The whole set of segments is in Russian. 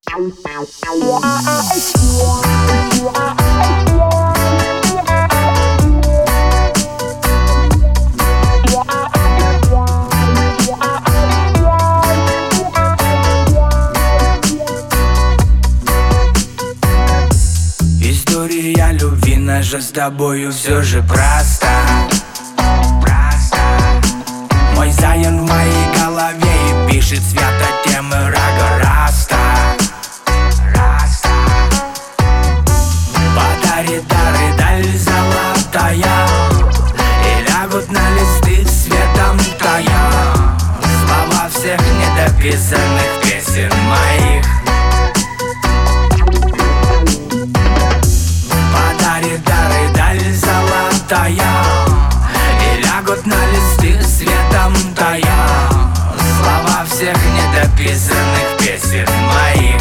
История любви наша с тобою все же просто. Мой Зайон в моей голове и пишет свято темы рага раста. Подарит дары даль золотая и лягут на листы светом тая слова всех недописанных песен моих. Подарит дары даль золотая и лягут на листы светом тая слова всех недописанных песен моих.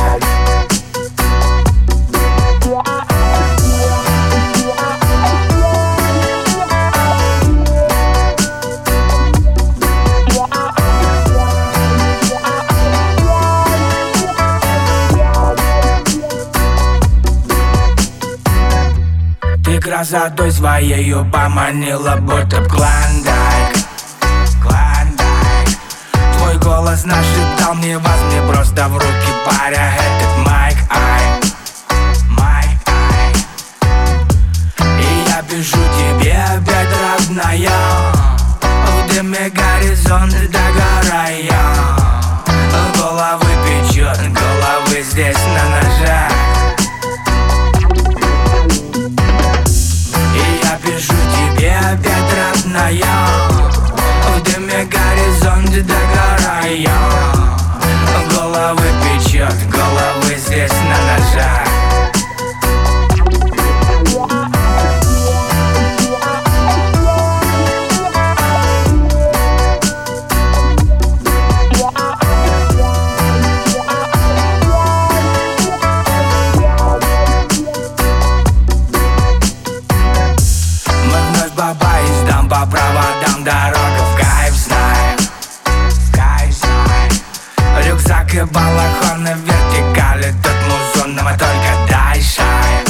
Ты красотой своею поманила, будто б Клондайк. Твой голос нашептал мне вас, мне просто в руки паря этот майк. И я пишу тебе опять, родная, в дыме горизонт догорая. Головы печет, головы здесь на ножах. Пишу тебе опять, родная, в дыме горизонт догорая. Головы печет, головы здесь на ножах. Поездам по проводам, дорога в кайф, знай. Рюкзак и балахон на вертикали, тут музон, но только дай шай.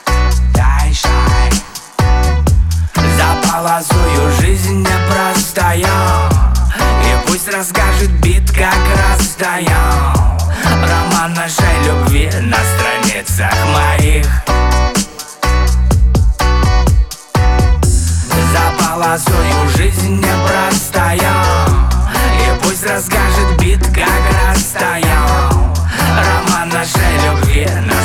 За полосую жизнь непростая, и пусть расскажет бит, как расстоял роман нашей любви на страницах моих. Полосую жизнь непростая, и пусть расскажет бит, как расстоял роман нашей любви на